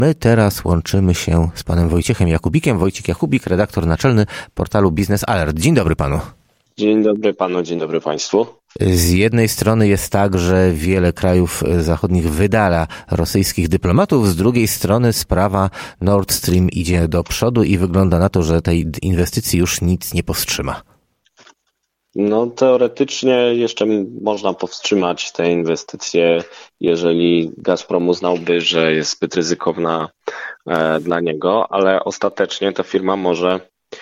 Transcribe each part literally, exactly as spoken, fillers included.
My teraz łączymy się z panem Wojciechem Jakubikiem. Wojciech Jakubik, redaktor naczelny portalu Business Alert. Dzień dobry panu. Dzień dobry panu, dzień dobry państwu. Z jednej strony jest tak, że wiele krajów zachodnich wydala rosyjskich dyplomatów, z drugiej strony sprawa Nord Stream idzie do przodu i wygląda na to, że tej inwestycji już nic nie powstrzyma. No teoretycznie jeszcze można powstrzymać te inwestycje, jeżeli Gazprom uznałby, że jest zbyt ryzykowna e, dla niego, ale ostatecznie ta firma może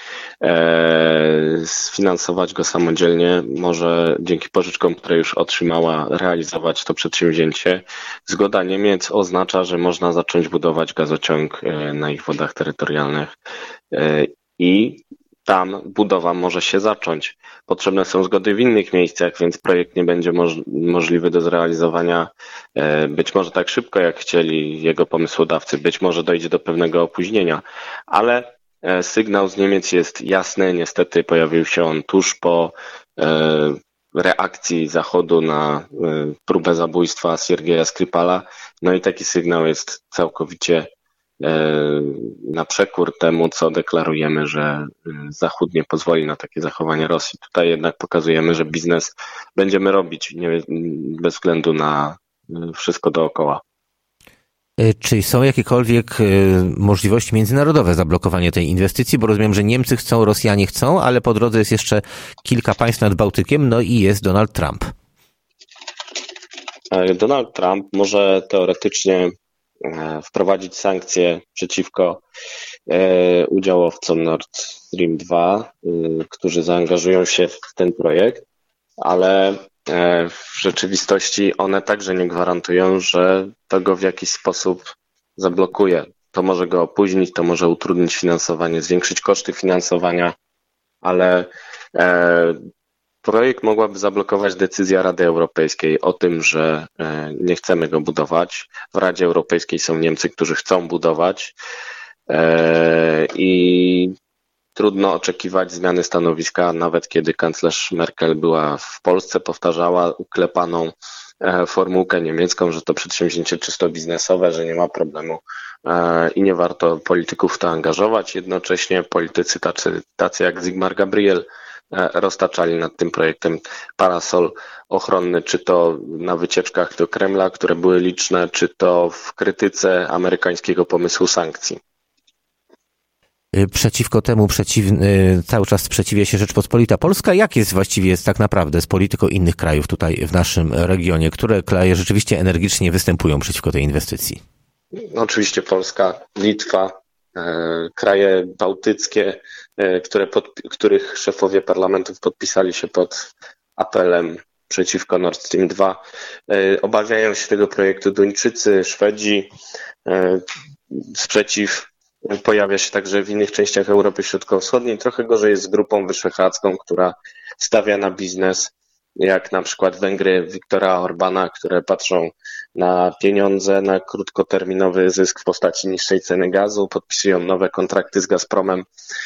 e, sfinansować go samodzielnie, może dzięki pożyczkom, które już otrzymała, realizować to przedsięwzięcie. Zgoda Niemiec oznacza, że można zacząć budować gazociąg e, na ich wodach terytorialnych e, i tam budowa może się zacząć. Potrzebne są zgody w innych miejscach, więc projekt nie będzie moż- możliwy do zrealizowania e, być może tak szybko, jak chcieli jego pomysłodawcy. Być może dojdzie do pewnego opóźnienia, ale e, sygnał z Niemiec jest jasny. Niestety pojawił się on tuż po e, reakcji Zachodu na e, próbę zabójstwa Siergieja Skripala. No i taki sygnał jest całkowicie na przekór temu, co deklarujemy, że Zachód nie pozwoli na takie zachowanie Rosji. Tutaj jednak pokazujemy, że biznes będziemy robić nie, bez względu na wszystko dookoła. Czy są jakiekolwiek możliwości międzynarodowe zablokowania tej inwestycji? Bo rozumiem, że Niemcy chcą, Rosjanie chcą, ale po drodze jest jeszcze kilka państw nad Bałtykiem, no i jest Donald Trump. Donald Trump może teoretycznie wprowadzić sankcje przeciwko udziałowcom Nord Stream dwa, którzy zaangażują się w ten projekt, ale w rzeczywistości one także nie gwarantują, że to go w jakiś sposób zablokuje. To może go opóźnić, to może utrudnić finansowanie, zwiększyć koszty finansowania, ale projekt mogłaby zablokować decyzja Rady Europejskiej o tym, że nie chcemy go budować. W Radzie Europejskiej są Niemcy, którzy chcą budować i trudno oczekiwać zmiany stanowiska, nawet kiedy kanclerz Merkel była w Polsce, powtarzała uklepaną formułkę niemiecką, że to przedsięwzięcie czysto biznesowe, że nie ma problemu i nie warto polityków w to angażować. Jednocześnie politycy tacy, tacy jak Sigmar Gabriel roztaczali nad tym projektem parasol ochronny, czy to na wycieczkach do Kremla, które były liczne, czy to w krytyce amerykańskiego pomysłu sankcji. Przeciwko temu przeciw, cały czas sprzeciwia się Rzeczpospolita Polska. Jak jest właściwie jest tak naprawdę z polityką innych krajów tutaj w naszym regionie? Które kraje rzeczywiście energicznie występują przeciwko tej inwestycji? No, oczywiście Polska, Litwa, kraje bałtyckie, które pod, których szefowie parlamentów podpisali się pod apelem przeciwko Nord Stream dwa. Obawiają się tego projektu Duńczycy, Szwedzi. Sprzeciw pojawia się także w innych częściach Europy Środkowo-Wschodniej. Trochę gorzej jest z Grupą Wyszehradzką, która stawia na biznes, jak na przykład Węgry Viktora Orbana, które patrzą na pieniądze, na krótkoterminowy zysk w postaci niższej ceny gazu, podpisują nowe kontrakty z Gazpromem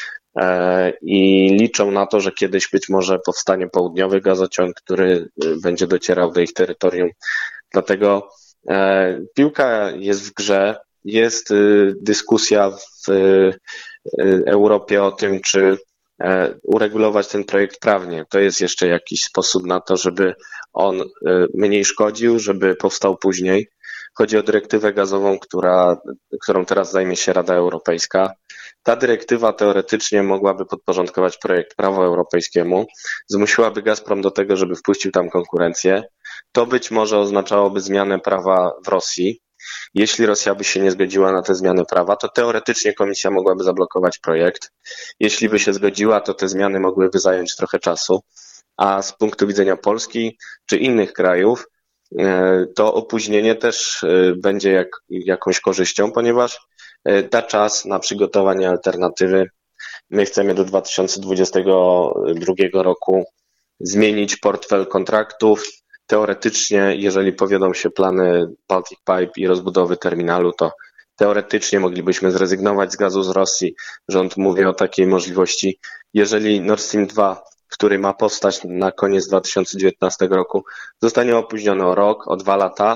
i liczą na to, że kiedyś być może powstanie południowy gazociąg, który będzie docierał do ich terytorium. Dlatego piłka jest w grze, jest dyskusja w Europie o tym, czy uregulować ten projekt prawnie. To jest jeszcze jakiś sposób na to, żeby on mniej szkodził, żeby powstał później. Chodzi o dyrektywę gazową, która, którą teraz zajmie się Rada Europejska. Ta dyrektywa teoretycznie mogłaby podporządkować projekt prawu europejskiemu, zmusiłaby Gazprom do tego, żeby wpuścił tam konkurencję. To być może oznaczałoby zmianę prawa w Rosji. Jeśli Rosja by się nie zgodziła na te zmiany prawa, to teoretycznie Komisja mogłaby zablokować projekt. Jeśli by się zgodziła, to te zmiany mogłyby zająć trochę czasu, a z punktu widzenia Polski czy innych krajów to opóźnienie też będzie jak, jakąś korzyścią, ponieważ da czas na przygotowanie alternatywy. My chcemy do dwa tysiące dwudziestego drugiego roku zmienić portfel kontraktów. Teoretycznie, jeżeli powiodą się plany Baltic Pipe i rozbudowy terminalu, to teoretycznie moglibyśmy zrezygnować z gazu z Rosji. Rząd mówi o takiej możliwości. Jeżeli Nord Stream dwa, który ma powstać na koniec dwa tysiące dziewiętnastego roku, zostanie opóźniony o rok, o dwa lata,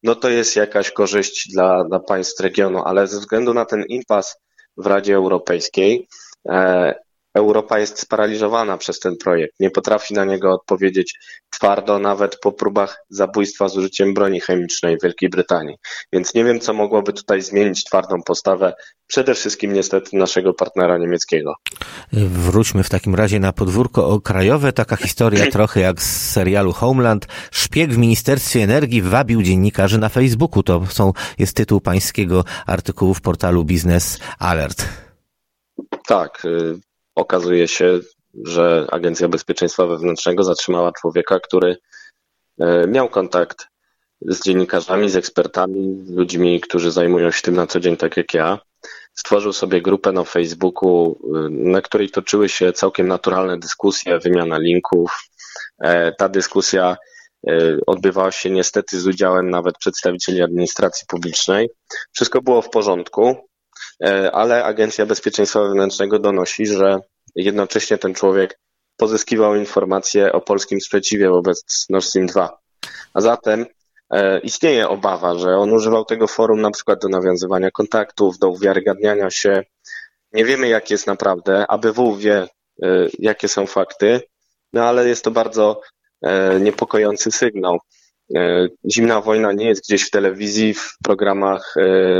no to jest jakaś korzyść dla, dla państw regionu, ale ze względu na ten impas w Radzie Europejskiej, e, Europa jest sparaliżowana przez ten projekt. Nie potrafi na niego odpowiedzieć twardo, nawet po próbach zabójstwa z użyciem broni chemicznej w Wielkiej Brytanii. Więc nie wiem, co mogłoby tutaj zmienić twardą postawę przede wszystkim niestety naszego partnera niemieckiego. Wróćmy w takim razie na podwórko krajowe. Taka historia trochę jak z serialu Homeland. Szpieg w Ministerstwie Energii wabił dziennikarzy na Facebooku. To są, jest tytuł pańskiego artykułu w portalu Business Alert. Tak, okazuje się, że Agencja Bezpieczeństwa Wewnętrznego zatrzymała człowieka, który miał kontakt z dziennikarzami, z ekspertami, ludźmi, którzy zajmują się tym na co dzień, tak jak ja. Stworzył sobie grupę na Facebooku, na której toczyły się całkiem naturalne dyskusje, wymiana linków. Ta dyskusja odbywała się niestety z udziałem nawet przedstawicieli administracji publicznej. Wszystko było w porządku, ale Agencja Bezpieczeństwa Wewnętrznego donosi, że jednocześnie ten człowiek pozyskiwał informacje o polskim sprzeciwie wobec Nord Stream dwa. A zatem istnieje obawa, że on używał tego forum na przykład do nawiązywania kontaktów, do uwiarygadniania się. Nie wiemy, jak jest naprawdę. A B W wie, jakie są fakty, no ale jest to bardzo niepokojący sygnał. Zimna wojna nie jest gdzieś w telewizji, w programach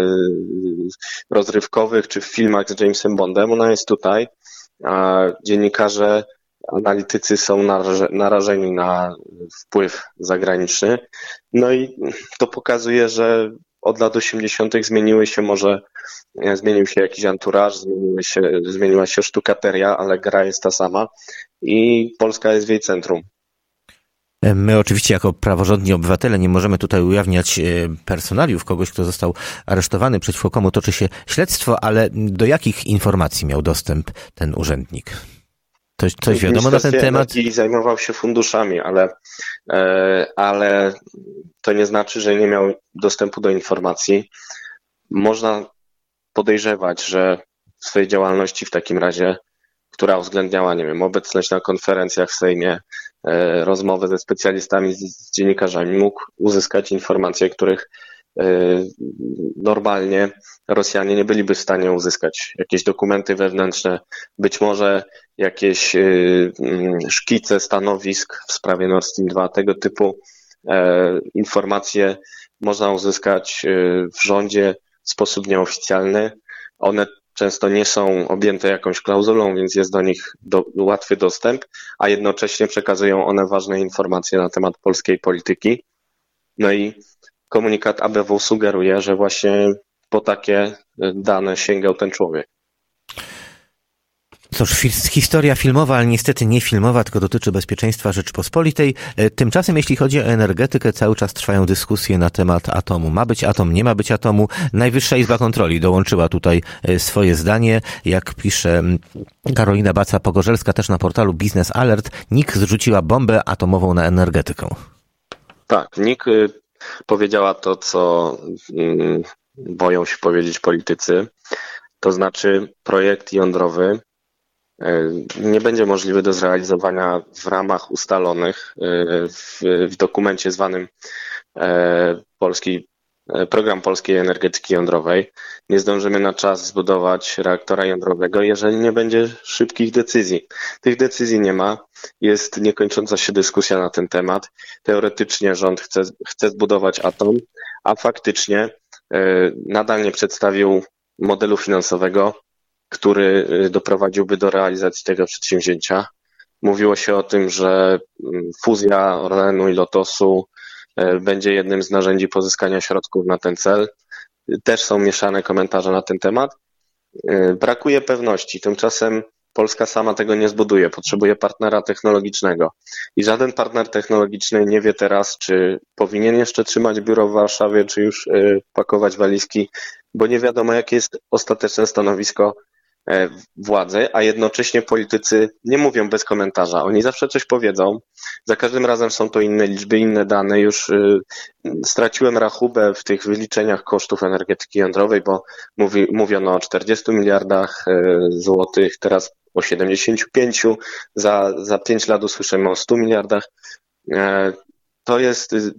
rozrywkowych czy w filmach z Jamesem Bondem. Ona jest tutaj, a dziennikarze, analitycy są narażeni na wpływ zagraniczny. No i to pokazuje, że od lat osiemdziesiątych zmieniły się może, zmienił się jakiś anturaż, zmieniły się, zmieniła się sztukateria, ale gra jest ta sama i Polska jest w jej centrum. My oczywiście jako praworządni obywatele nie możemy tutaj ujawniać personaliów kogoś, kto został aresztowany, przeciwko komu toczy się śledztwo, ale do jakich informacji miał dostęp ten urzędnik? Coś, coś wiadomo na ten temat? I zajmował się funduszami, ale, ale to nie znaczy, że nie miał dostępu do informacji. Można podejrzewać, że w swojej działalności w takim razie, która uwzględniała, nie wiem, obecność na konferencjach w Sejmie, rozmowę ze specjalistami, z dziennikarzami, mógł uzyskać informacje, których normalnie Rosjanie nie byliby w stanie uzyskać. Jakieś dokumenty wewnętrzne, być może jakieś szkice stanowisk w sprawie Nord Stream dwa, tego typu informacje można uzyskać w rządzie w sposób nieoficjalny. One często nie są objęte jakąś klauzulą, więc jest do nich do, łatwy dostęp, a jednocześnie przekazują one ważne informacje na temat polskiej polityki. No i komunikat A B W sugeruje, że właśnie po takie dane sięgał ten człowiek. Cóż, historia filmowa, ale niestety nie filmowa, tylko dotyczy bezpieczeństwa Rzeczypospolitej. Tymczasem, jeśli chodzi o energetykę, cały czas trwają dyskusje na temat atomu. Ma być atom, nie ma być atomu. Najwyższa Izba Kontroli dołączyła tutaj swoje zdanie. Jak pisze Karolina Baca-Pogorzelska też na portalu Business Alert, N I K zrzuciła bombę atomową na energetykę. Tak, N I K powiedziała to, co boją się powiedzieć politycy. To znaczy projekt jądrowy nie będzie możliwy do zrealizowania w ramach ustalonych w, w dokumencie zwanym Polski, Program Polskiej Energetyki Jądrowej. Nie zdążymy na czas zbudować reaktora jądrowego, jeżeli nie będzie szybkich decyzji. Tych decyzji nie ma. Jest niekończąca się dyskusja na ten temat. Teoretycznie rząd chce, chce zbudować atom, a faktycznie nadal nie przedstawił modelu finansowego, który doprowadziłby do realizacji tego przedsięwzięcia. Mówiło się o tym, że fuzja Orlenu i Lotosu będzie jednym z narzędzi pozyskania środków na ten cel. Też są mieszane komentarze na ten temat. Brakuje pewności. Tymczasem Polska sama tego nie zbuduje. Potrzebuje partnera technologicznego. I żaden partner technologiczny nie wie teraz, czy powinien jeszcze trzymać biuro w Warszawie, czy już pakować walizki, bo nie wiadomo, jakie jest ostateczne stanowisko władzy, a jednocześnie politycy nie mówią bez komentarza. Oni zawsze coś powiedzą. Za każdym razem są to inne liczby, inne dane. Już straciłem rachubę w tych wyliczeniach kosztów energetyki jądrowej, bo mówi, mówiono o czterdziestu miliardach złotych, teraz o siedemdziesięciu pięciu. Za, za pięć lat usłyszymy o stu miliardach. To jest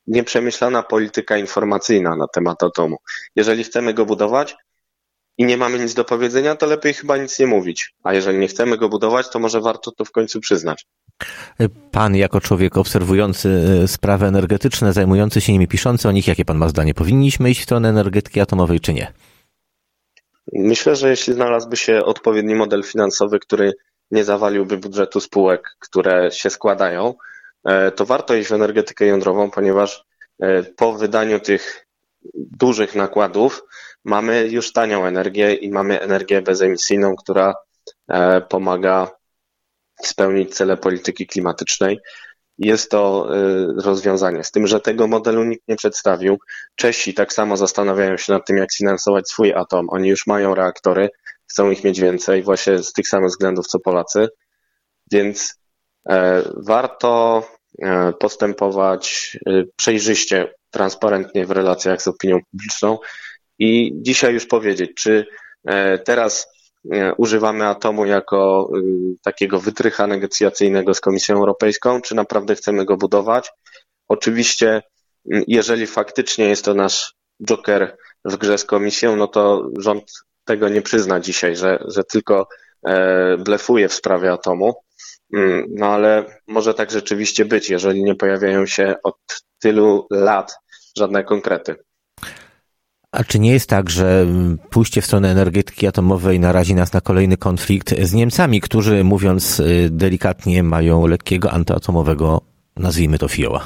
nieprzemyślana polityka informacyjna na temat atomu. Jeżeli chcemy go budować i nie mamy nic do powiedzenia, to lepiej chyba nic nie mówić. A jeżeli nie chcemy go budować, to może warto to w końcu przyznać. Pan jako człowiek obserwujący sprawy energetyczne, zajmujący się nimi, piszący o nich, jakie pan ma zdanie? Powinniśmy iść w stronę energetyki atomowej, czy nie? Myślę, że jeśli znalazłby się odpowiedni model finansowy, który nie zawaliłby budżetu spółek, które się składają, to warto iść w energetykę jądrową, ponieważ po wydaniu tych dużych nakładów mamy już tanią energię i mamy energię bezemisyjną, która pomaga spełnić cele polityki klimatycznej. Jest to rozwiązanie. Z tym, że tego modelu nikt nie przedstawił. Czesi tak samo zastanawiają się nad tym, jak sfinansować swój atom. Oni już mają reaktory, chcą ich mieć więcej, właśnie z tych samych względów co Polacy. Więc warto postępować przejrzyście, transparentnie w relacjach z opinią publiczną i dzisiaj już powiedzieć, czy teraz używamy atomu jako takiego wytrycha negocjacyjnego z Komisją Europejską, czy naprawdę chcemy go budować. Oczywiście, jeżeli faktycznie jest to nasz joker w grze z Komisją, no to rząd tego nie przyzna dzisiaj, że, że tylko blefuje w sprawie atomu. No ale może tak rzeczywiście być, jeżeli nie pojawiają się od tylu lat żadne konkrety. A czy nie jest tak, że pójście w stronę energetyki atomowej narazi nas na kolejny konflikt z Niemcami, którzy, mówiąc delikatnie, mają lekkiego antyatomowego, nazwijmy to, fioła?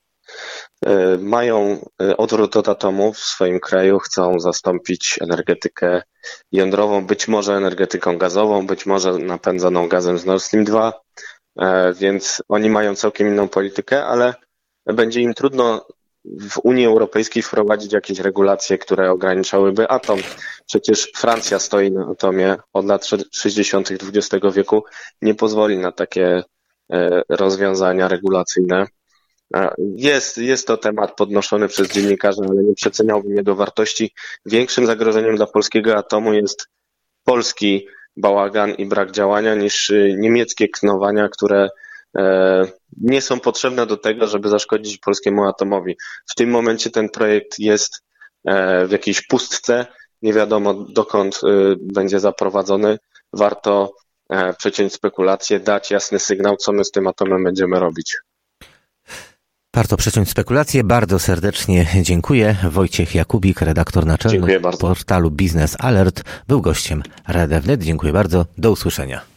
Mają odwrót od atomu w swoim kraju, chcą zastąpić energetykę jądrową, być może energetyką gazową, być może napędzaną gazem z Nord Stream dwa, więc oni mają całkiem inną politykę, ale będzie im trudno w Unii Europejskiej wprowadzić jakieś regulacje, które ograniczałyby atom. Przecież Francja stoi na atomie od lat sześćdziesiątych dwudziestego wieku, nie pozwoli na takie rozwiązania regulacyjne. Jest, jest to temat podnoszony przez dziennikarzy, ale nie przeceniałbym jego wartości. Większym zagrożeniem dla polskiego atomu jest polski bałagan i brak działania niż niemieckie knowania, które nie są potrzebne do tego, żeby zaszkodzić polskiemu atomowi. W tym momencie ten projekt jest w jakiejś pustce, nie wiadomo dokąd będzie zaprowadzony. Warto przeciąć spekulacje, dać jasny sygnał, co my z tym atomem będziemy robić. Warto przeciąć spekulacje. Bardzo serdecznie dziękuję. Wojciech Jakubik, redaktor naczelny portalu Biznes Alert, był gościem Radia Wnet. Dziękuję bardzo. Do usłyszenia.